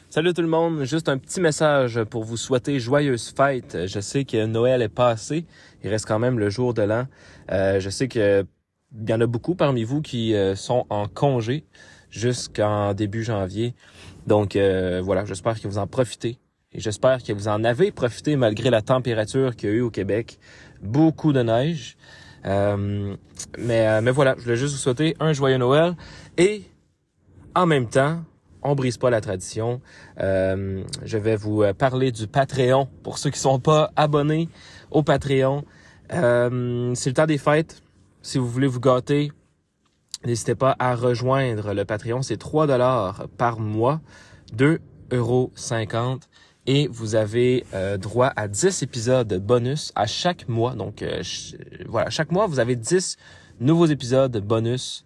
Salut tout le monde, juste un petit message pour vous souhaiter joyeuses fêtes. Je sais que Noël est passé, il reste quand même le jour de l'an. Je sais qu'il y en a beaucoup parmi vous qui sont en congé jusqu'en début janvier. Donc voilà, j'espère que vous en profitez et j'espère que vous en avez profité malgré la température qu'il y a eu au Québec. Beaucoup de neige. Mais voilà, je voulais juste vous souhaiter un joyeux Noël et en même temps, on brise pas la tradition. Je vais vous parler du Patreon. Pour ceux qui sont pas abonnés au Patreon, c'est le temps des fêtes. Si vous voulez vous gâter, n'hésitez pas à rejoindre le Patreon. C'est 3$ par mois, 2,50 €. Et vous avez droit à 10 épisodes bonus à chaque mois. Donc voilà, chaque mois, vous avez 10 nouveaux épisodes bonus.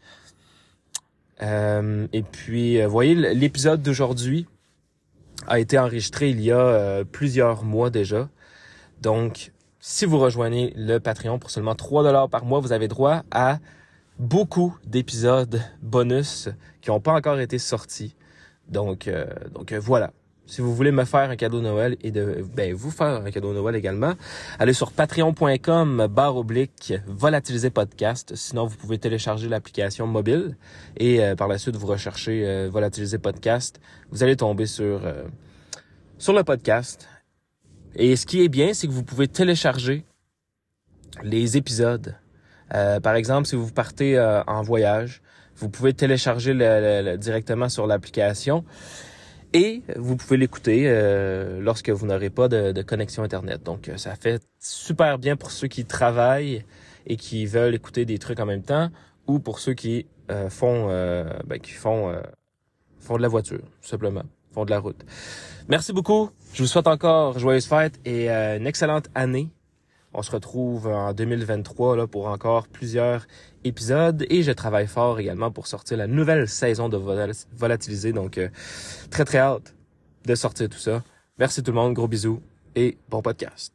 Et puis, vous voyez, l'épisode d'aujourd'hui a été enregistré il y a plusieurs mois déjà. Donc, si vous rejoignez le Patreon pour seulement 3$ par mois, vous avez droit à beaucoup d'épisodes bonus qui n'ont pas encore été sortis. Donc voilà. Si vous voulez me faire un cadeau de Noël et vous faire un cadeau de Noël également, allez sur patreon.com/volatiliser podcast. Sinon, vous pouvez télécharger l'application mobile et par la suite, vous recherchez Volatiliser podcast. Vous allez tomber sur le podcast. Et ce qui est bien, c'est que vous pouvez télécharger les épisodes. Par exemple, si vous partez en voyage, vous pouvez télécharger directement sur l'application. Et vous pouvez l'écouter lorsque vous n'aurez pas de connexion Internet. Donc, ça fait super bien pour ceux qui travaillent et qui veulent écouter des trucs en même temps ou pour ceux qui font de la voiture, tout simplement, font de la route. Merci beaucoup. Je vous souhaite encore joyeuses fêtes et une excellente année. On se retrouve en 2023 là, pour encore plusieurs épisodes et je travaille fort également pour sortir la nouvelle saison de Volatiliser. Donc, très, très hâte de sortir tout ça. Merci tout le monde, gros bisous et bon podcast.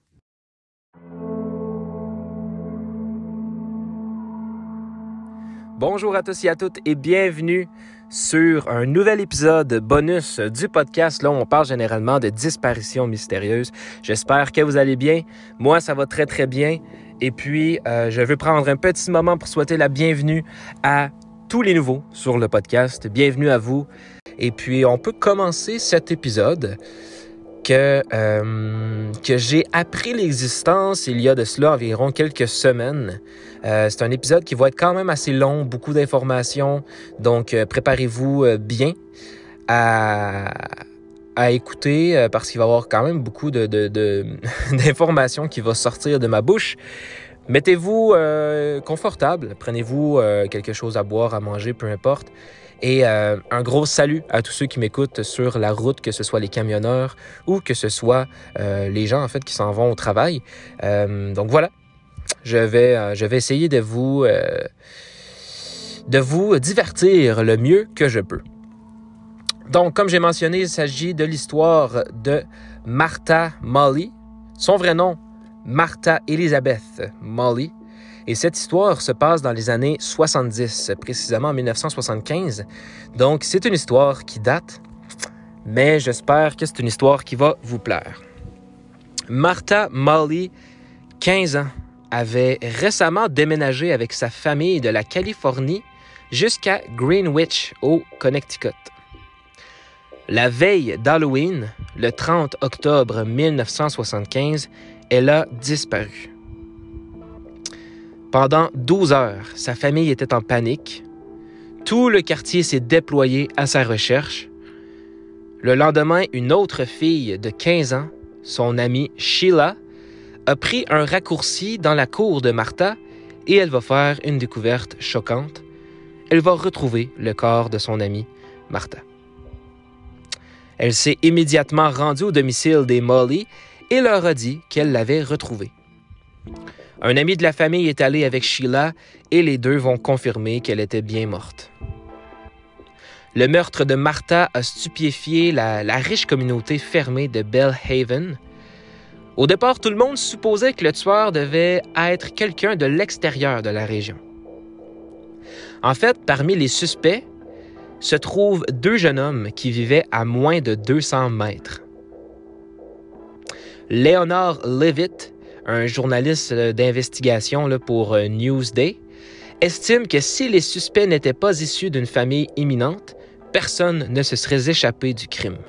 Bonjour à tous et à toutes et bienvenue sur un nouvel épisode bonus du podcast. Là, on parle généralement de disparitions mystérieuses. J'espère que vous allez bien. Moi, ça va très, très bien. Et puis, je veux prendre un petit moment pour souhaiter la bienvenue à tous les nouveaux sur le podcast. Bienvenue à vous. Et puis, on peut commencer cet épisode que j'ai appris l'existence il y a de cela environ quelques semaines. C'est un épisode qui va être quand même assez long, beaucoup d'informations, donc préparez-vous bien à écouter parce qu'il va y avoir quand même beaucoup d'informations qui vont sortir de ma bouche. Mettez-vous confortable, prenez-vous quelque chose à boire, à manger, peu importe. Et un gros salut à tous ceux qui m'écoutent sur la route, que ce soit les camionneurs ou que ce soit les gens en fait qui s'en vont au travail. Donc voilà, je vais essayer de vous divertir le mieux que je peux. Donc comme j'ai mentionné, il s'agit de l'histoire de Martha Molly. Son vrai nom, Martha Elizabeth Molly. Et cette histoire se passe dans les années 70, précisément en 1975. Donc, c'est une histoire qui date, mais j'espère que c'est une histoire qui va vous plaire. Martha Molly, 15 ans, avait récemment déménagé avec sa famille de la Californie jusqu'à Greenwich, au Connecticut. La veille d'Halloween, le 30 octobre 1975, elle a disparu. Pendant 12 heures, sa famille était en panique. Tout le quartier s'est déployé à sa recherche. Le lendemain, une autre fille de 15 ans, son amie Sheila, a pris un raccourci dans la cour de Martha et elle va faire une découverte choquante. Elle va retrouver le corps de son amie Martha. Elle s'est immédiatement rendue au domicile des Molly et leur a dit qu'elle l'avait retrouvée. Un ami de la famille est allé avec Sheila et les deux vont confirmer qu'elle était bien morte. Le meurtre de Martha a stupéfié la riche communauté fermée de Belhaven. Au départ, tout le monde supposait que le tueur devait être quelqu'un de l'extérieur de la région. En fait, parmi les suspects, se trouvent deux jeunes hommes qui vivaient à moins de 200 mètres. Leonard Leavitt, un journaliste d'investigation pour Newsday, estime que si les suspects n'étaient pas issus d'une famille imminente, personne ne se serait échappé du crime.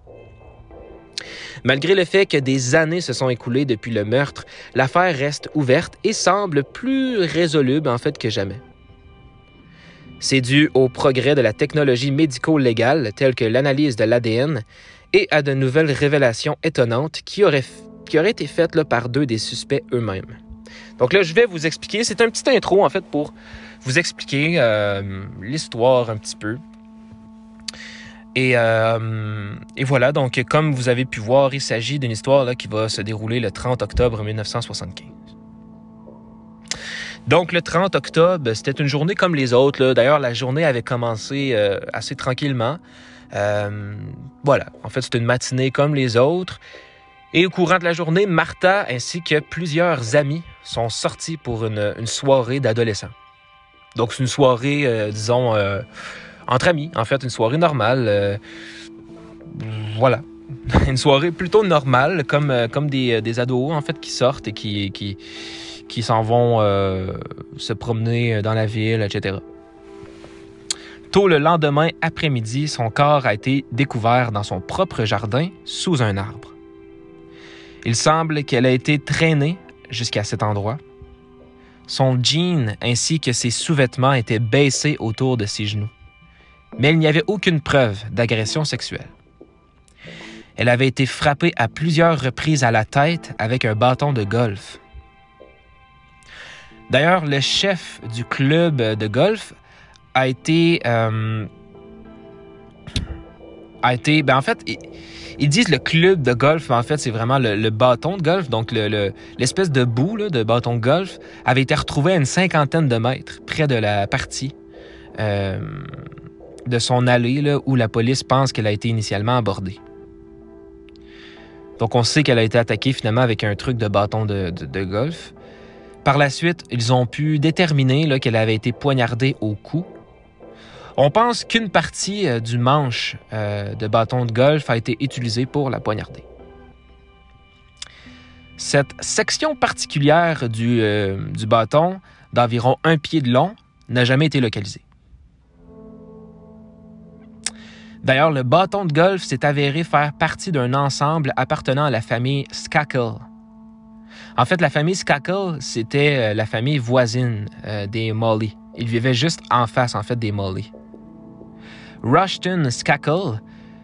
Malgré le fait que des années se sont écoulées depuis le meurtre, l'affaire reste ouverte et semble plus résoluble que jamais. C'est dû au progrès de la technologie médico-légale telle que l'analyse de l'ADN et à de nouvelles révélations étonnantes qui auraient été faites par deux des suspects eux-mêmes. Donc là, je vais vous expliquer, c'est un petit intro pour vous expliquer l'histoire un petit peu. Et voilà, donc comme vous avez pu voir, il s'agit d'une histoire qui va se dérouler le 30 octobre 1975. Donc le 30 octobre, c'était une journée comme les autres. Là. D'ailleurs, la journée avait commencé assez tranquillement. Voilà, en fait, c'était une matinée comme les autres. Et au courant de la journée, Martha ainsi que plusieurs amis sont sortis pour une soirée d'adolescents. Donc c'est une soirée, disons... entre amis, en fait, une soirée normale. Voilà. Une soirée plutôt normale, comme des ados, en fait, qui sortent et qui s'en vont se promener dans la ville, etc. Tôt le lendemain après-midi, son corps a été découvert dans son propre jardin, sous un arbre. Il semble qu'elle a été traînée jusqu'à cet endroit. Son jean ainsi que ses sous-vêtements étaient baissés autour de ses genoux. Mais il n'y avait aucune preuve d'agression sexuelle. Elle avait été frappée à plusieurs reprises à la tête avec un bâton de golf. D'ailleurs, le chef du club de golf a été... ils disent le club de golf, mais en fait, c'est vraiment le bâton de golf. Donc, l'espèce de bout de bâton de golf avait été retrouvé à une 50aine de mètres près de la partie de son allée où la police pense qu'elle a été initialement abordée. Donc, on sait qu'elle a été attaquée finalement avec un truc de bâton de golf. Par la suite, ils ont pu déterminer qu'elle avait été poignardée au cou. On pense qu'une partie du manche de bâton de golf a été utilisée pour la poignarder. Cette section particulière du bâton, d'environ 1 pied de long, n'a jamais été localisée. D'ailleurs, le bâton de golf s'est avéré faire partie d'un ensemble appartenant à la famille Skakel. En fait, la famille Skakel, c'était la famille voisine des Molly. Ils vivaient juste en face, des Molly. Rushton Skakel,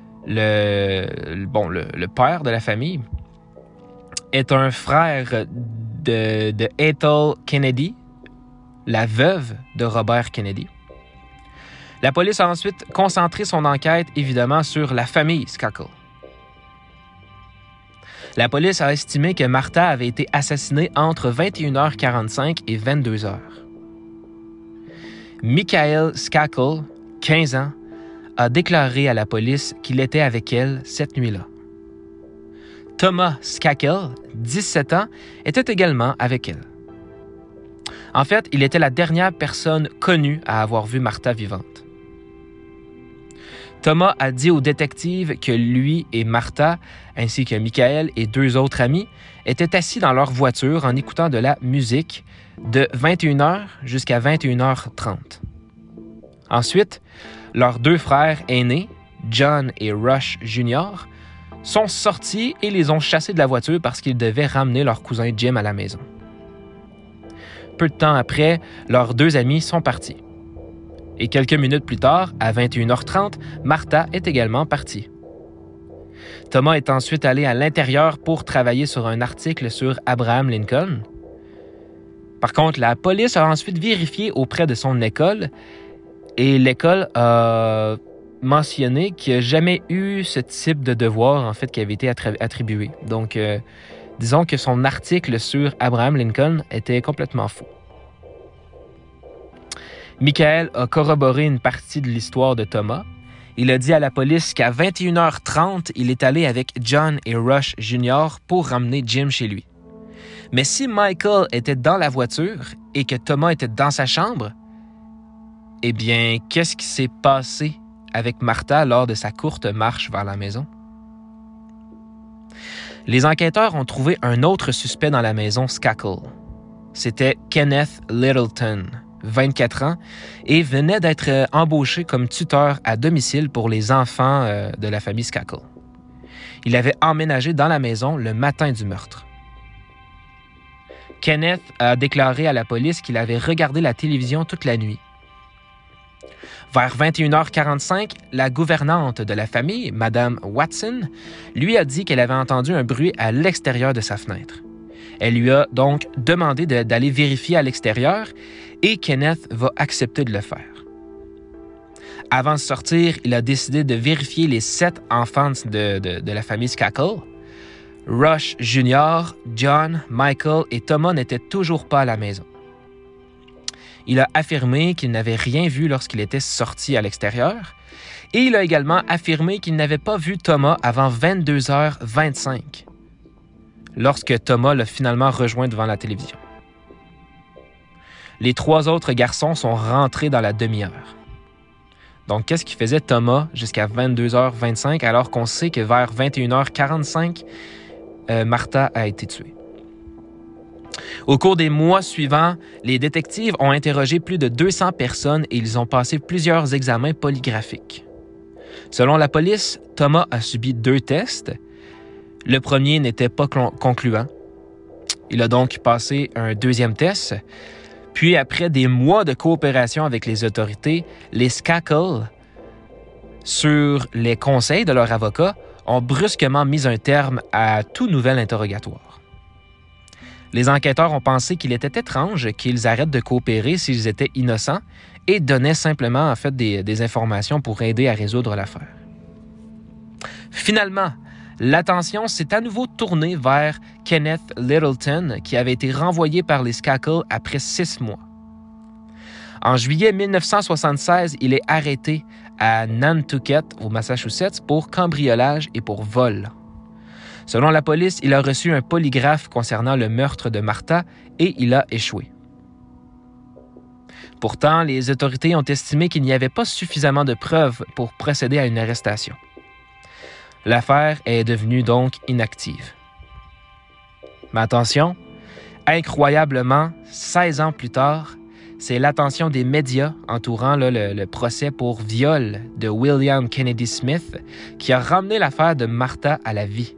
le père de la famille, est un frère de Ethel Kennedy, la veuve de Robert Kennedy. La police a ensuite concentré son enquête, évidemment, sur la famille Skakel. La police a estimé que Martha avait été assassinée entre 21h45 et 22h. Michael Skakel, 15 ans, a déclaré à la police qu'il était avec elle cette nuit-là. Thomas Skakel, 17 ans, était également avec elle. En fait, il était la dernière personne connue à avoir vu Martha vivante. Thomas a dit au détective que lui et Martha, ainsi que Michael et 2 autres amis, étaient assis dans leur voiture en écoutant de la musique de 21h jusqu'à 21h30. Ensuite, leurs 2 frères aînés, John et Rush Jr., sont sortis et les ont chassés de la voiture parce qu'ils devaient ramener leur cousin Jim à la maison. Peu de temps après, leurs 2 amis sont partis. Et quelques minutes plus tard, à 21h30, Martha est également partie. Thomas est ensuite allé à l'intérieur pour travailler sur un article sur Abraham Lincoln. Par contre, la police a ensuite vérifié auprès de son école et l'école a mentionné qu'il n'y a jamais eu ce type de devoir qui avait été attribué. Donc, disons que son article sur Abraham Lincoln était complètement faux. Michael a corroboré une partie de l'histoire de Thomas. Il a dit à la police qu'à 21h30, il est allé avec John et Rush Jr. pour ramener Jim chez lui. Mais si Michael était dans la voiture et que Thomas était dans sa chambre, eh bien, qu'est-ce qui s'est passé avec Martha lors de sa courte marche vers la maison. Les enquêteurs ont trouvé un autre suspect dans la maison Skakel. C'était Kenneth Littleton, 24 ans, et venait d'être embauché comme tuteur à domicile pour les enfants de la famille Skakel. Il avait emménagé dans la maison le matin du meurtre. Kenneth a déclaré à la police qu'il avait regardé la télévision toute la nuit. Vers 21h45, la gouvernante de la famille, Mme Watson, lui a dit qu'elle avait entendu un bruit à l'extérieur de sa fenêtre. Elle lui a donc demandé d'aller vérifier à l'extérieur et Kenneth va accepter de le faire. Avant de sortir, il a décidé de vérifier les 7 enfants de la famille Skakel. Rush Jr., John, Michael et Thomas n'étaient toujours pas à la maison. Il a affirmé qu'il n'avait rien vu lorsqu'il était sorti à l'extérieur et il a également affirmé qu'il n'avait pas vu Thomas avant 22h25, lorsque Thomas l'a finalement rejoint devant la télévision. Les 3 autres garçons sont rentrés dans la demi-heure. Donc, qu'est-ce qui faisait Thomas jusqu'à 22h25 alors qu'on sait que vers 21h45, Martha a été tuée? Au cours des mois suivants, les détectives ont interrogé plus de 200 personnes et ils ont passé plusieurs examens polygraphiques. Selon la police, Thomas a subi 2 tests. Le premier n'était pas concluant. Il a donc passé un 2e test. Puis, après des mois de coopération avec les autorités, les Skakel, sur les conseils de leur avocat, ont brusquement mis un terme à tout nouvel interrogatoire. Les enquêteurs ont pensé qu'il était étrange qu'ils arrêtent de coopérer s'ils étaient innocents et donnaient simplement en fait des informations pour aider à résoudre l'affaire. Finalement, l'attention s'est à nouveau tournée vers Kenneth Littleton, qui avait été renvoyé par les Skakel après 6 mois. En juillet 1976, il est arrêté à Nantucket, au Massachusetts, pour cambriolage et pour vol. Selon la police, il a reçu un polygraphe concernant le meurtre de Martha et il a échoué. Pourtant, les autorités ont estimé qu'il n'y avait pas suffisamment de preuves pour procéder à une arrestation. L'affaire est devenue donc inactive. Mais attention, incroyablement, 16 ans plus tard, c'est l'attention des médias entourant le procès pour viol de William Kennedy Smith qui a ramené l'affaire de Martha à la vie.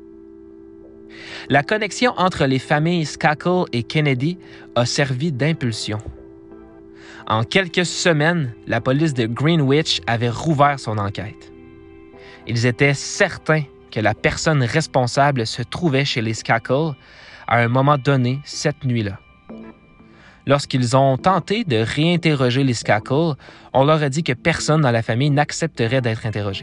La connexion entre les familles Skakel et Kennedy a servi d'impulsion. En quelques semaines, la police de Greenwich avait rouvert son enquête. Ils étaient certains que la personne responsable se trouvait chez les Skakel à un moment donné cette nuit-là. Lorsqu'ils ont tenté de réinterroger les Skakel, on leur a dit que personne dans la famille n'accepterait d'être interrogé.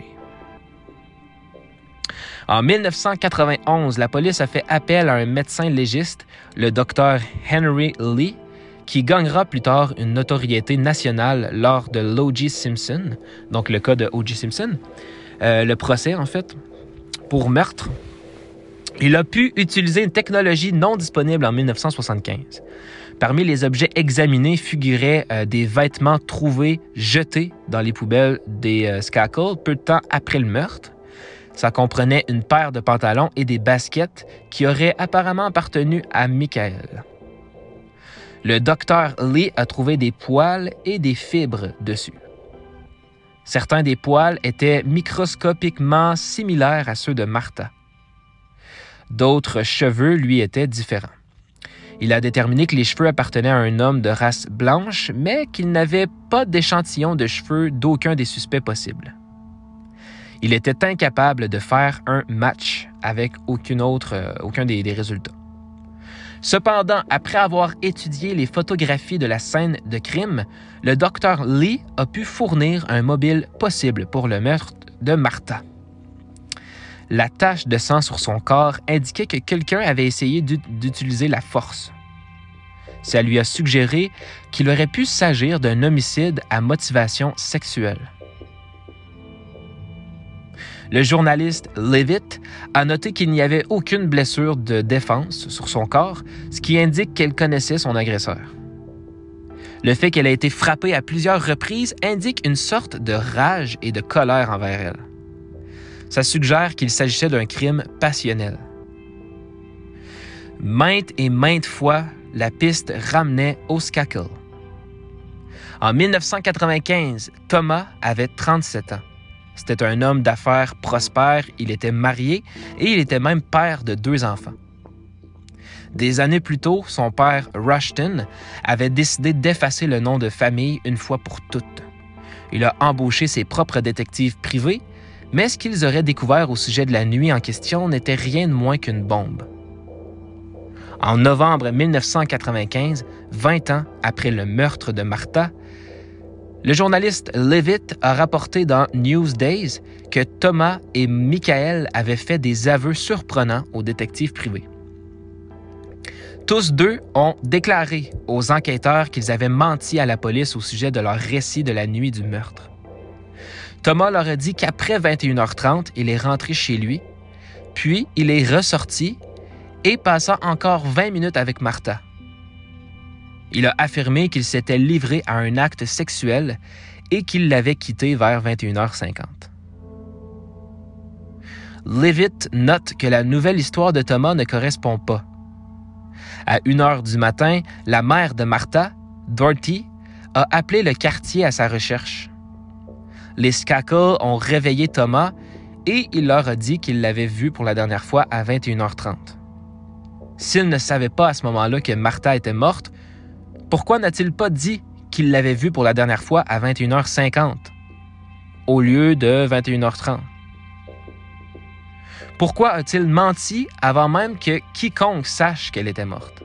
En 1991, la police a fait appel à un médecin légiste, le docteur Henry Lee, qui gagnera plus tard une notoriété nationale lors de l'O.J. Simpson, donc le cas de O.J. Simpson, le procès en fait, pour meurtre. Il a pu utiliser une technologie non disponible en 1975. Parmi les objets examinés figuraient des vêtements trouvés jetés dans les poubelles des Skakel peu de temps après le meurtre. Ça comprenait une paire de pantalons et des baskets qui auraient apparemment appartenu à Michael. Le docteur Lee a trouvé des poils et des fibres dessus. Certains des poils étaient microscopiquement similaires à ceux de Martha. D'autres cheveux lui étaient différents. Il a déterminé que les cheveux appartenaient à un homme de race blanche, mais qu'il n'avait pas d'échantillon de cheveux d'aucun des suspects possibles. Il était incapable de faire un match avec aucun des résultats. Cependant, après avoir étudié les photographies de la scène de crime, le docteur Lee a pu fournir un mobile possible pour le meurtre de Martha. La tache de sang sur son corps indiquait que quelqu'un avait essayé d'utiliser la force. Ça lui a suggéré qu'il aurait pu s'agir d'un homicide à motivation sexuelle. Le journaliste Leavitt a noté qu'il n'y avait aucune blessure de défense sur son corps, ce qui indique qu'elle connaissait son agresseur. Le fait qu'elle ait été frappée à plusieurs reprises indique une sorte de rage et de colère envers elle. Ça suggère qu'il s'agissait d'un crime passionnel. Maintes et maintes fois, la piste ramenait au Skakel. En 1995, Thomas avait 37 ans. C'était un homme d'affaires prospère, il était marié et il était même père de 2 enfants. Des années plus tôt, son père, Rushton, avait décidé d'effacer le nom de famille une fois pour toutes. Il a embauché ses propres détectives privés, mais ce qu'ils auraient découvert au sujet de la nuit en question n'était rien de moins qu'une bombe. En novembre 1995, 20 ans après le meurtre de Martha, le journaliste Levitt a rapporté dans Newsdays que Thomas et Michael avaient fait des aveux surprenants aux détectives privés. Tous deux ont déclaré aux enquêteurs qu'ils avaient menti à la police au sujet de leur récit de la nuit du meurtre. Thomas leur a dit qu'après 21h30, il est rentré chez lui, puis il est ressorti et passa encore 20 minutes avec Martha. Il a affirmé qu'il s'était livré à un acte sexuel et qu'il l'avait quittée vers 21h50. Levitt note que la nouvelle histoire de Thomas ne correspond pas. À 1h du matin, la mère de Martha, Dorothy, a appelé le quartier à sa recherche. Les Skakel ont réveillé Thomas et il leur a dit qu'il l'avait vu pour la dernière fois à 21h30. S'il ne savait pas à ce moment-là que Martha était morte, pourquoi n'a-t-il pas dit qu'il l'avait vue pour la dernière fois à 21h50 au lieu de 21h30? Pourquoi a-t-il menti avant même que quiconque sache qu'elle était morte?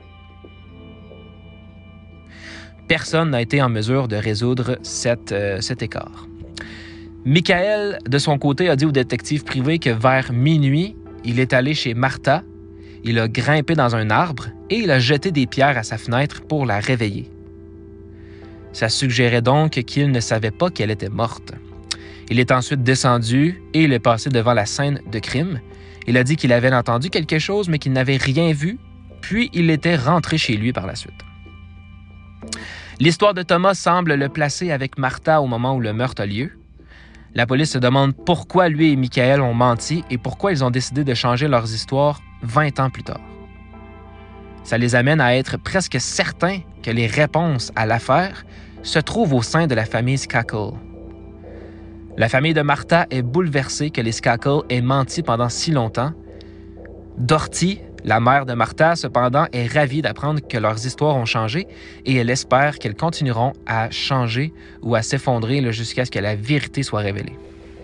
Personne n'a été en mesure de résoudre cet écart. Michael, de son côté, a dit au détective privé que vers minuit, il est allé chez Martha, il a grimpé dans un arbre et il a jeté des pierres à sa fenêtre pour la réveiller. Ça suggérait donc qu'il ne savait pas qu'elle était morte. Il est ensuite descendu et il est passé devant la scène de crime. Il a dit qu'il avait entendu quelque chose mais qu'il n'avait rien vu, puis il était rentré chez lui par la suite. L'histoire de Thomas semble le placer avec Martha au moment où le meurtre a lieu. La police se demande pourquoi lui et Michael ont menti et pourquoi ils ont décidé de changer leurs histoires 20 ans plus tard. Ça les amène à être presque certains que les réponses à l'affaire se trouvent au sein de la famille Skakel. La famille de Martha est bouleversée que les Skakel aient menti pendant si longtemps. Dorothy, la mère de Martha, cependant, est ravie d'apprendre que leurs histoires ont changé et elle espère qu'elles continueront à changer ou à s'effondrer jusqu'à ce que la vérité soit révélée.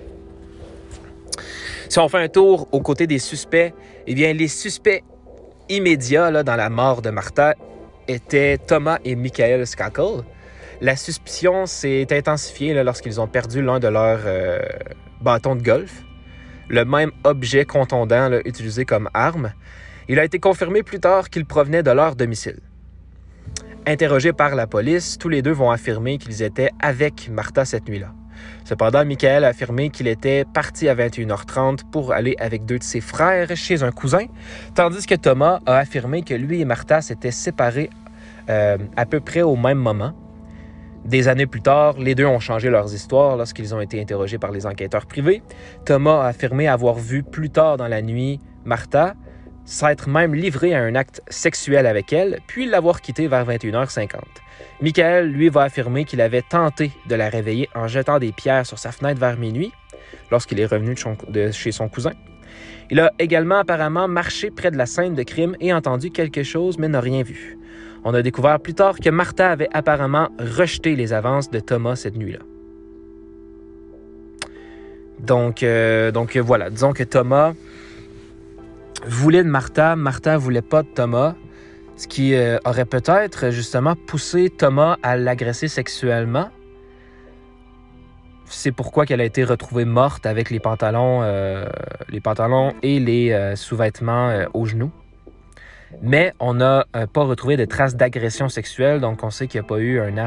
Si on fait un tour aux côtés des suspects, eh bien, les suspects immédiats dans la mort de Martha étaient Thomas et Michael Skakel. La suspicion s'est intensifiée lorsqu'ils ont perdu l'un de leurs bâtons de golf, le même objet contondant utilisé comme arme. Il a été confirmé plus tard qu'il provenait de leur domicile. Interrogés par la police, tous les deux vont affirmer qu'ils étaient avec Martha cette nuit-là. Cependant, Michael a affirmé qu'il était parti à 21h30 pour aller avec 2 de ses frères chez un cousin, tandis que Thomas a affirmé que lui et Martha s'étaient séparés à peu près au même moment. Des années plus tard, les deux ont changé leurs histoires lorsqu'ils ont été interrogés par les enquêteurs privés. Thomas a affirmé avoir vu plus tard dans la nuit Martha s'être même livré à un acte sexuel avec elle, puis l'avoir quittée vers 21h50. Michael, lui, va affirmer qu'il avait tenté de la réveiller en jetant des pierres sur sa fenêtre vers minuit, lorsqu'il est revenu de chez son cousin. Il a également apparemment marché près de la scène de crime et entendu quelque chose, mais n'a rien vu. On a découvert plus tard que Martha avait apparemment rejeté les avances de Thomas cette nuit-là. Donc voilà, disons que Thomas voulait de Martha, Martha voulait pas de Thomas, ce qui aurait peut-être justement poussé Thomas à l'agresser sexuellement. C'est pourquoi qu'elle a été retrouvée morte avec les pantalons et les sous-vêtements aux genoux. Mais on n'a pas retrouvé de traces d'agression sexuelle, donc on sait qu'il n'y a pas eu une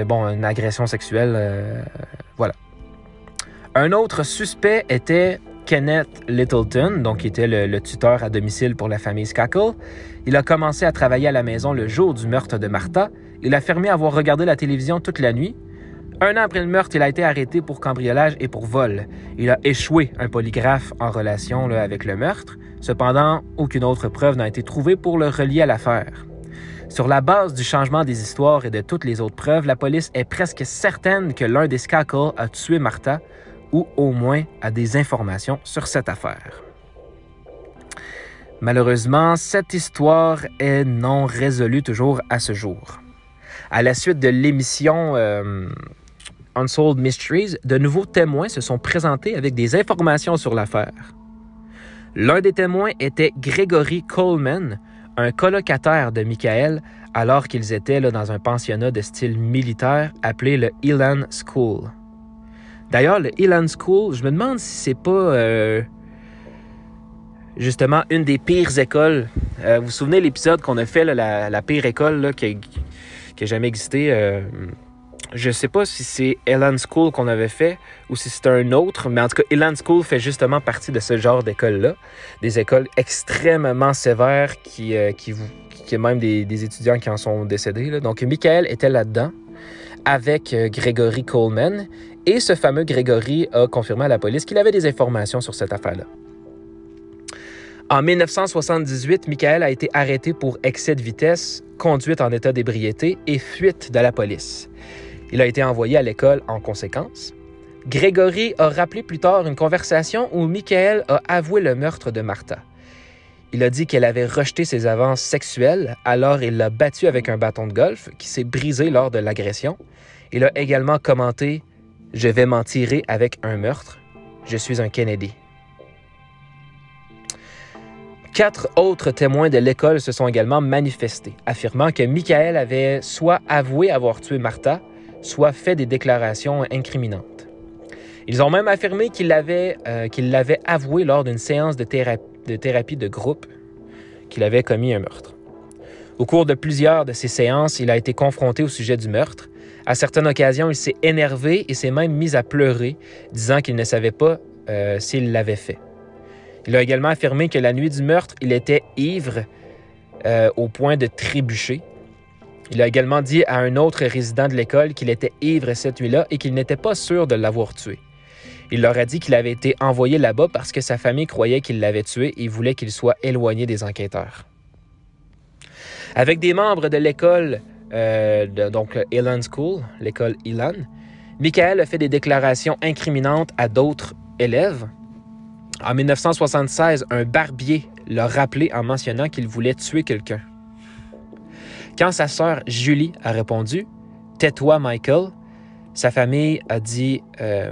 agression sexuelle. Voilà. Un autre suspect était Kenneth Littleton, donc qui était le tuteur à domicile pour la famille Skakel. Il a commencé à travailler à la maison le jour du meurtre de Martha. Il a affirmé avoir regardé la télévision toute la nuit. 1 an après le meurtre, il a été arrêté pour cambriolage et pour vol. Il a échoué un polygraphe en relation avec le meurtre. Cependant, aucune autre preuve n'a été trouvée pour le relier à l'affaire. Sur la base du changement des histoires et de toutes les autres preuves, la police est presque certaine que l'un des Skakel a tué Martha ou au moins a des informations sur cette affaire. Malheureusement, cette histoire est non résolue toujours à ce jour. À la suite de l'émission Unsolved Mysteries, de nouveaux témoins se sont présentés avec des informations sur l'affaire. L'un des témoins était Gregory Coleman, un colocataire de Michael, alors qu'ils étaient dans un pensionnat de style militaire appelé le Elan School. D'ailleurs, le Elan School, je me demande si c'est pas justement une des pires écoles. Vous vous souvenez de l'épisode qu'on a fait, là, la pire école là, qui a jamais existé? Je sais pas si c'est Elan School qu'on avait fait ou si c'est un autre, mais en tout cas, Elan School fait justement partie de ce genre d'école-là. Des écoles extrêmement sévères qui a même des étudiants qui en sont décédés. Là. Donc, Michael était là-dedans avec Gregory Coleman et ce fameux Gregory a confirmé à la police qu'il avait des informations sur cette affaire-là. En 1978, Michael a été arrêté pour excès de vitesse, conduite en état d'ébriété et fuite de la police. Il a été envoyé à l'école en conséquence. Gregory a rappelé plus tard une conversation où Michael a avoué le meurtre de Martha. Il a dit qu'elle avait rejeté ses avances sexuelles, alors il l'a battue avec un bâton de golf qui s'est brisé lors de l'agression. Il a également commenté « Je vais m'en tirer avec un meurtre. Je suis un Kennedy ». 4 autres témoins de l'école se sont également manifestés, affirmant que Michael avait soit avoué avoir tué Martha, soit fait des déclarations incriminantes. Ils ont même affirmé qu'il l'avait avoué lors d'une séance de thérapie de groupe qu'il avait commis un meurtre. Au cours de plusieurs de ces séances, il a été confronté au sujet du meurtre. À certaines occasions, il s'est énervé et s'est même mis à pleurer, disant qu'il ne savait pas s'il l'avait fait. Il a également affirmé que la nuit du meurtre, il était ivre au point de trébucher. Il a également dit à un autre résident de l'école qu'il était ivre cette nuit-là et qu'il n'était pas sûr de l'avoir tué. Il leur a dit qu'il avait été envoyé là-bas parce que sa famille croyait qu'il l'avait tué et voulait qu'il soit éloigné des enquêteurs. Avec des membres de l'école, donc Elan School, l'école Elan, Michael a fait des déclarations incriminantes à d'autres élèves. En 1976, un barbier l'a rappelé en mentionnant qu'il voulait tuer quelqu'un. Quand sa sœur Julie a répondu « Tais-toi, Michael », sa famille a dit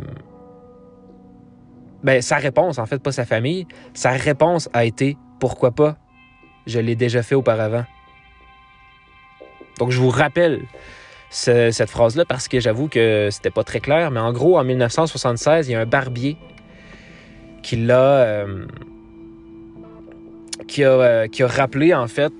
sa réponse, en fait, pas sa famille, sa réponse a été « Pourquoi pas? Je l'ai déjà fait auparavant. » Donc, je vous rappelle cette phrase-là parce que j'avoue que c'était pas très clair, mais en gros, en 1976, il y a un barbier qui a rappelé, en fait,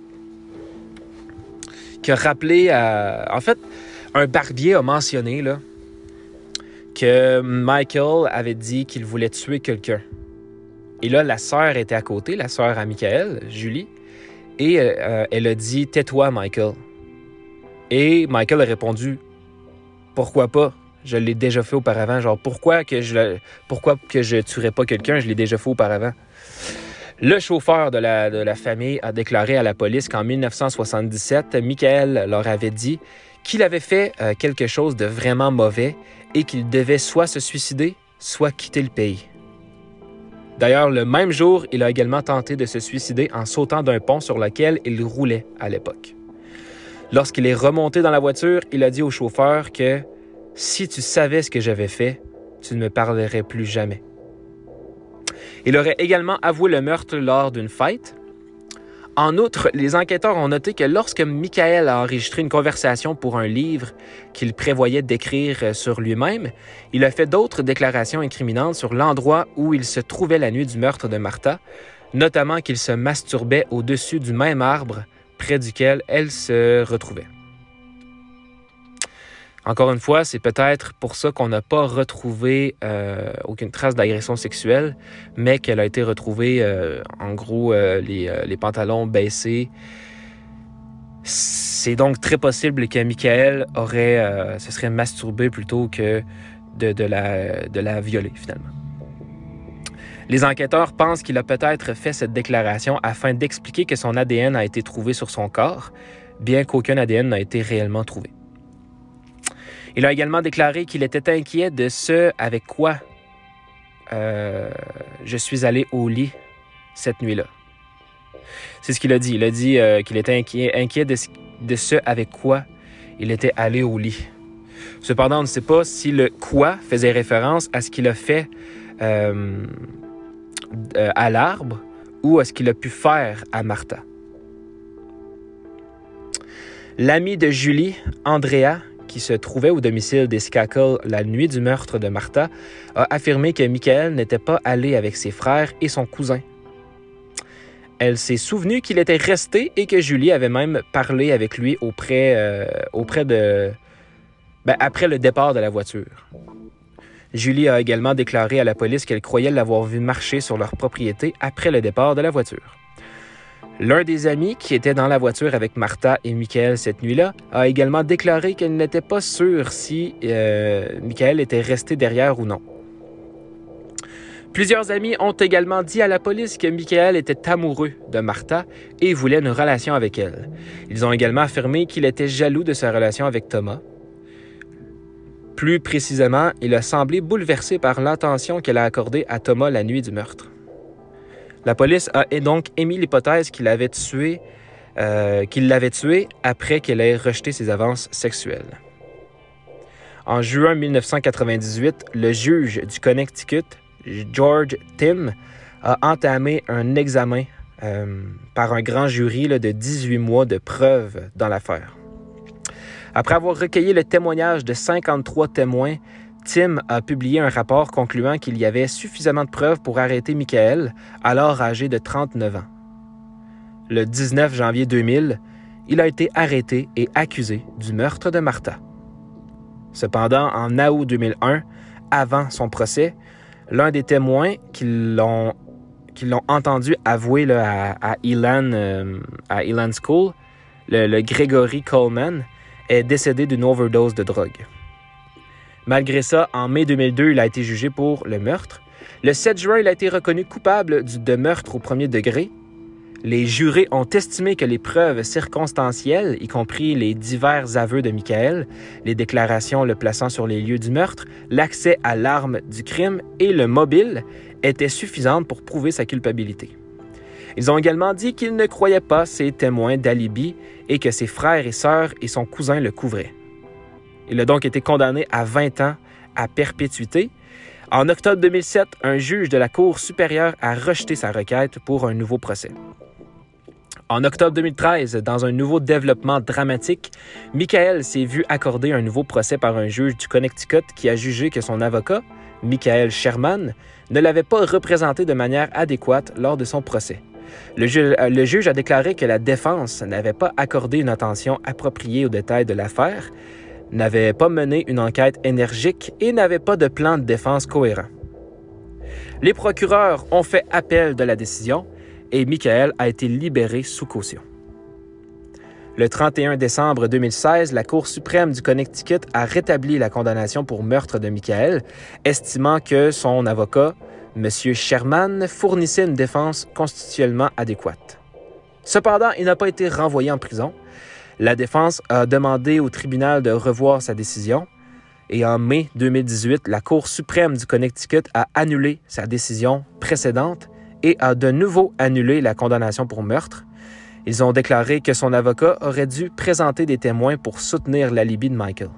un barbier a mentionné là, que Michael avait dit qu'il voulait tuer quelqu'un. Et là, la sœur était à côté, la sœur à Michael, Julie, et elle a dit « Tais-toi, Michael ». Et Michael a répondu « Pourquoi pas? Je l'ai déjà fait auparavant. Genre, pourquoi que je tuerais pas quelqu'un? Je l'ai déjà fait auparavant. » Le chauffeur de la famille a déclaré à la police qu'en 1977, Michael leur avait dit qu'il avait fait quelque chose de vraiment mauvais et qu'il devait soit se suicider, soit quitter le pays. D'ailleurs, le même jour, il a également tenté de se suicider en sautant d'un pont sur lequel il roulait à l'époque. Lorsqu'il est remonté dans la voiture, il a dit au chauffeur que « Si tu savais ce que j'avais fait, tu ne me parlerais plus jamais. » Il aurait également avoué le meurtre lors d'une fête. En outre, les enquêteurs ont noté que lorsque Michael a enregistré une conversation pour un livre qu'il prévoyait d'écrire sur lui-même, il a fait d'autres déclarations incriminantes sur l'endroit où il se trouvait la nuit du meurtre de Martha, notamment qu'il se masturbait au-dessus du même arbre près duquel elle se retrouvait. Encore une fois, c'est peut-être pour ça qu'on n'a pas retrouvé aucune trace d'agression sexuelle, mais qu'elle a été retrouvée, en gros, les pantalons baissés. C'est donc très possible que Michael se serait masturbé plutôt que de la violer, finalement. Les enquêteurs pensent qu'il a peut-être fait cette déclaration afin d'expliquer que son ADN a été trouvé sur son corps, bien qu'aucun ADN n'a été réellement trouvé. Il a également déclaré qu'il était inquiet de ce avec quoi je suis allé au lit cette nuit-là. C'est ce qu'il a dit. Il a dit qu'il était inquiet de ce avec quoi il était allé au lit. Cependant, on ne sait pas si le « quoi » faisait référence à ce qu'il a fait à l'arbre ou à ce qu'il a pu faire à Martha. L'ami de Julie, Andrea, qui se trouvait au domicile des Skakel la nuit du meurtre de Martha, a affirmé que Michael n'était pas allé avec ses frères et son cousin. Elle s'est souvenue qu'il était resté et que Julie avait même parlé avec lui après le départ de la voiture. Julie a également déclaré à la police qu'elle croyait l'avoir vu marcher sur leur propriété après le départ de la voiture. L'un des amis qui était dans la voiture avec Martha et Michael cette nuit-là a également déclaré qu'elle n'était pas sûre si Michael était resté derrière ou non. Plusieurs amis ont également dit à la police que Michael était amoureux de Martha et voulait une relation avec elle. Ils ont également affirmé qu'il était jaloux de sa relation avec Thomas. Plus précisément, il a semblé bouleversé par l'attention qu'elle a accordée à Thomas la nuit du meurtre. La police a donc émis l'hypothèse qu'il l'avait tué après qu'elle ait rejeté ses avances sexuelles. En juin 1998, le juge du Connecticut, George Tim, a entamé un examen par un grand jury de 18 mois de preuves dans l'affaire. Après avoir recueilli le témoignage de 53 témoins, Tim a publié un rapport concluant qu'il y avait suffisamment de preuves pour arrêter Michael, alors âgé de 39 ans. Le 19 janvier 2000, il a été arrêté et accusé du meurtre de Martha. Cependant, en août 2001, avant son procès, l'un des témoins qui l'ont entendu avouer à Elan School, le Gregory Coleman, est décédé d'une overdose de drogue. Malgré ça, en mai 2002, il a été jugé pour le meurtre. Le 7 juin, il a été reconnu coupable de meurtre au premier degré. Les jurés ont estimé que les preuves circonstancielles, y compris les divers aveux de Michael, les déclarations le plaçant sur les lieux du meurtre, l'accès à l'arme du crime et le mobile, étaient suffisantes pour prouver sa culpabilité. Ils ont également dit qu'ils ne croyaient pas ces témoins d'alibi et que ses frères et sœurs et son cousin le couvraient. Il a donc été condamné à 20 ans à perpétuité. En octobre 2007, un juge de la Cour supérieure a rejeté sa requête pour un nouveau procès. En octobre 2013, dans un nouveau développement dramatique, Michael s'est vu accorder un nouveau procès par un juge du Connecticut qui a jugé que son avocat, Michael Sherman, ne l'avait pas représenté de manière adéquate lors de son procès. Le juge a déclaré que la défense n'avait pas accordé une attention appropriée aux détails de l'affaire, n'avait pas mené une enquête énergique et n'avait pas de plan de défense cohérent. Les procureurs ont fait appel de la décision et Michael a été libéré sous caution. Le 31 décembre 2016, la Cour suprême du Connecticut a rétabli la condamnation pour meurtre de Michael, estimant que son avocat, M. Sherman, fournissait une défense constitutionnellement adéquate. Cependant, il n'a pas été renvoyé en prison. La défense a demandé au tribunal de revoir sa décision et en mai 2018, la Cour suprême du Connecticut a annulé sa décision précédente et a de nouveau annulé la condamnation pour meurtre. Ils ont déclaré que son avocat aurait dû présenter des témoins pour soutenir l'alibi de Michael.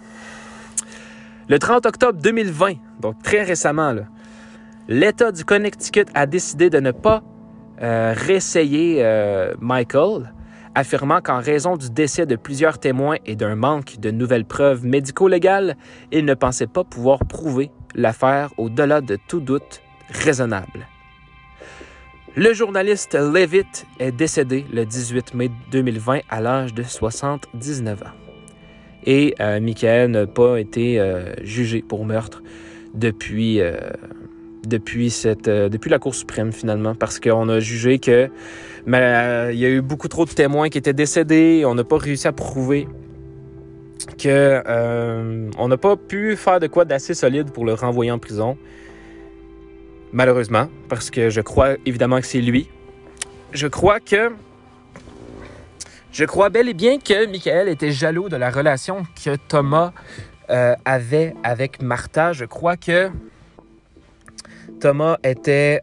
Le 30 octobre 2020, donc très récemment, l'État du Connecticut a décidé de ne pas réessayer Michael, affirmant qu'en raison du décès de plusieurs témoins et d'un manque de nouvelles preuves médico-légales, il ne pensait pas pouvoir prouver l'affaire au-delà de tout doute raisonnable. Le journaliste Levitt est décédé le 18 mai 2020 à l'âge de 79 ans. Et Michael n'a pas été jugé pour meurtre depuis la Cour suprême, finalement, parce qu'on a jugé que il y a eu beaucoup trop de témoins qui étaient décédés. On n'a pas réussi à prouver on n'a pas pu faire de quoi d'assez solide pour le renvoyer en prison. Malheureusement, parce que je crois évidemment que c'est lui. Je crois bel et bien que Michael était jaloux de la relation que Thomas avait avec Martha. Je crois que Thomas était...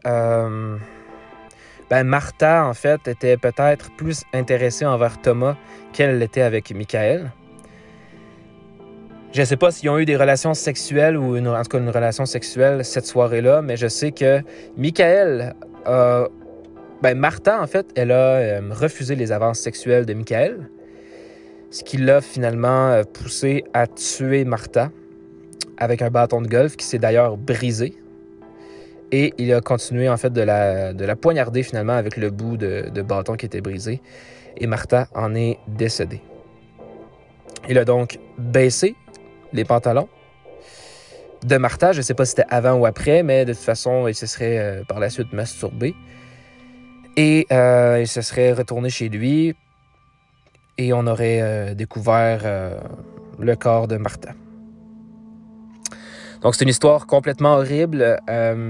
Martha, en fait, était peut-être plus intéressée envers Thomas qu'elle l'était avec Michael. Je ne sais pas s'ils ont eu des relations sexuelles ou en tout cas une relation sexuelle cette soirée-là, mais je sais que Michael Martha, en fait, elle a refusé les avances sexuelles de Michael, ce qui l'a finalement poussé à tuer Martha avec un bâton de golf qui s'est d'ailleurs brisé. Et il a continué, en fait, de la poignarder finalement avec le bout de bâton qui était brisé. Et Martha en est décédée. Il a donc baissé les pantalons de Martha. Je ne sais pas si c'était avant ou après, mais de toute façon, il se serait par la suite masturbé. Et il se serait retourné chez lui et on aurait découvert le corps de Martha. Donc, c'est une histoire complètement horrible.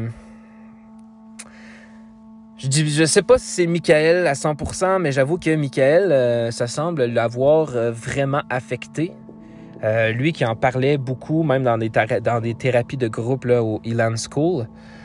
Je sais pas si c'est Michael à 100%, mais j'avoue que Michael, ça semble l'avoir vraiment affecté. Lui qui en parlait beaucoup, même dans des thérapies de groupe là, au Elan School.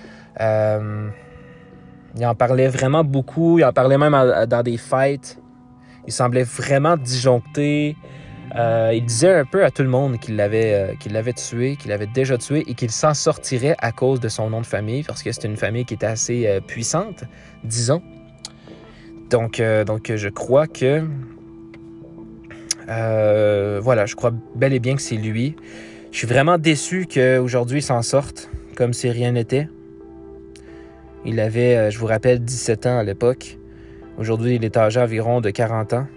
Il en parlait vraiment beaucoup. Il en parlait même dans des fights. Il semblait vraiment disjoncté. Il disait un peu à tout le monde qu'il l'avait tué, qu'il l'avait déjà tué et qu'il s'en sortirait à cause de son nom de famille, parce que c'était une famille qui était assez puissante, disons. Donc je crois que... je crois bel et bien que c'est lui. Je suis vraiment déçu qu'aujourd'hui il s'en sorte comme si rien n'était. Il avait, je vous rappelle, 17 ans à l'époque. Aujourd'hui, il est âgé environ de 40 ans.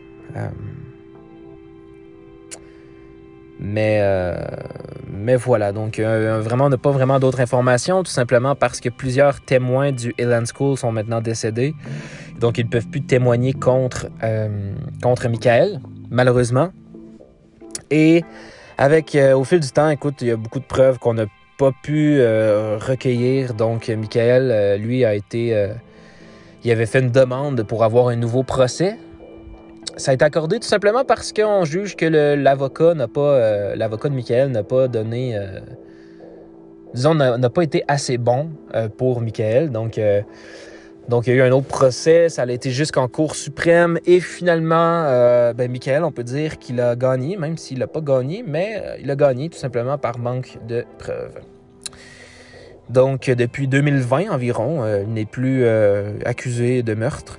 Mais voilà, donc vraiment, on n'a pas vraiment d'autres informations, tout simplement parce que plusieurs témoins du Elan School sont maintenant décédés. Donc, ils ne peuvent plus témoigner contre Michael, malheureusement. Et au fil du temps, écoute, il y a beaucoup de preuves qu'on n'a pas pu recueillir. Donc, Michael, lui, il avait fait une demande pour avoir un nouveau procès. Ça a été accordé tout simplement parce qu'on juge que l'avocat de Michael n'a pas donné... n'a pas été assez bon pour Michael. Donc, il y a eu un autre procès. Ça a été jusqu'en Cour suprême. Et finalement, Michael, on peut dire qu'il a gagné, même s'il n'a pas gagné, mais il a gagné tout simplement par manque de preuves. Donc, depuis 2020 environ, il n'est plus accusé de meurtre.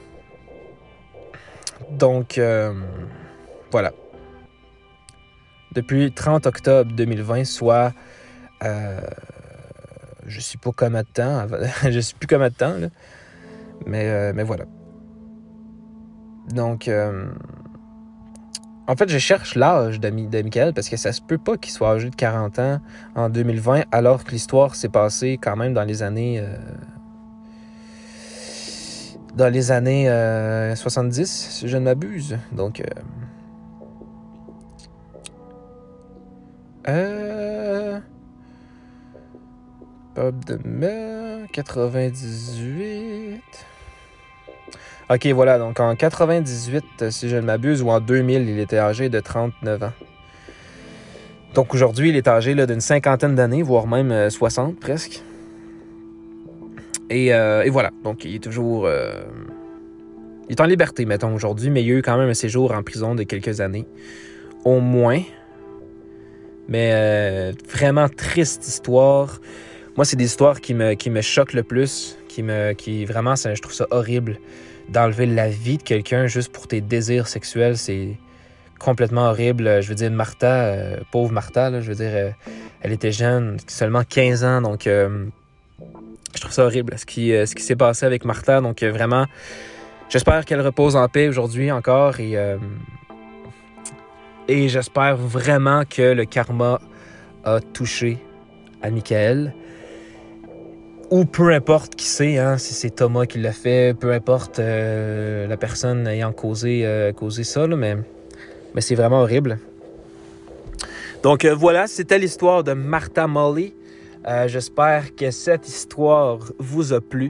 Donc, voilà. Depuis 30 octobre 2020, soit... je sais pas combien de temps. Je sais plus combien de temps, là. Mais voilà. Donc... en fait, je cherche l'âge de Michael parce que ça se peut pas qu'il soit âgé de 40 ans en 2020, alors que l'histoire s'est passée quand même dans les années... 70, si je ne m'abuse. Donc, Bob de Mer, 98. Ok, voilà. Donc, en 98, si je ne m'abuse, ou en 2000, il était âgé de 39 ans. Donc, aujourd'hui, il est âgé là, d'une cinquantaine d'années, voire même 60 presque. Et voilà. Donc, il est toujours... il est en liberté, mettons, aujourd'hui, mais il y a eu quand même un séjour en prison de quelques années. Au moins. Mais vraiment triste histoire. Moi, c'est des histoires qui me choquent le plus. Vraiment, je trouve ça horrible d'enlever la vie de quelqu'un juste pour tes désirs sexuels. C'est complètement horrible. Je veux dire, Martha, pauvre Martha, là, je veux dire, elle était jeune, seulement 15 ans, donc je trouve ça horrible ce qui s'est passé avec Martha. Donc vraiment, j'espère qu'elle repose en paix aujourd'hui encore et Et j'espère vraiment que le karma a touché à Michael. Ou peu importe qui c'est, hein, si c'est Thomas qui l'a fait, peu importe la personne ayant causé ça, là, mais c'est vraiment horrible. Donc voilà, c'était l'histoire de Martha Molly. J'espère que cette histoire vous a plu.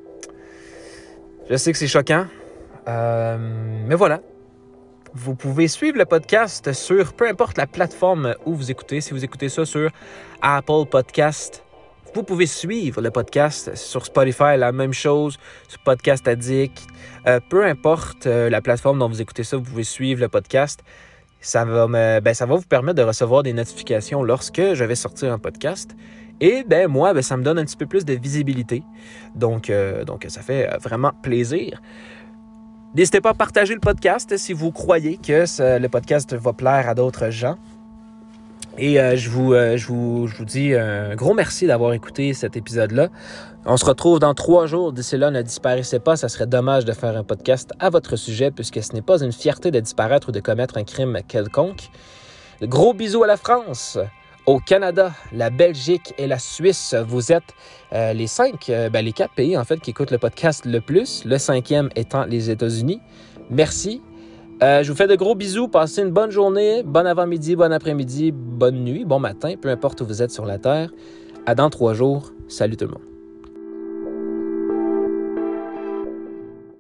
Je sais que c'est choquant, mais voilà. Vous pouvez suivre le podcast sur peu importe la plateforme où vous écoutez. Si vous écoutez ça sur Apple Podcast, vous pouvez suivre le podcast sur Spotify, la même chose, sur Podcast Addict. Peu importe la plateforme dont vous écoutez ça, vous pouvez suivre le podcast. Ça va vous permettre de recevoir des notifications lorsque je vais sortir un podcast. Et moi, ça me donne un petit peu plus de visibilité. Donc ça fait vraiment plaisir. N'hésitez pas à partager le podcast si vous croyez que le podcast va plaire à d'autres gens. Et je vous dis un gros merci d'avoir écouté cet épisode-là. On se retrouve dans 3 jours. D'ici là, ne disparaissez pas. Ça serait dommage de faire un podcast à votre sujet puisque ce n'est pas une fierté de disparaître ou de commettre un crime quelconque. Gros bisous à la France, au Canada, la Belgique et la Suisse. Vous êtes les 4 pays en fait qui écoutent le podcast le plus. Le 5e étant les États-Unis. Merci. Je vous fais de gros bisous. Passez une bonne journée, bon avant-midi, bon après-midi, bonne nuit, bon matin, peu importe où vous êtes sur la Terre. À dans 3 jours. Salut tout le monde.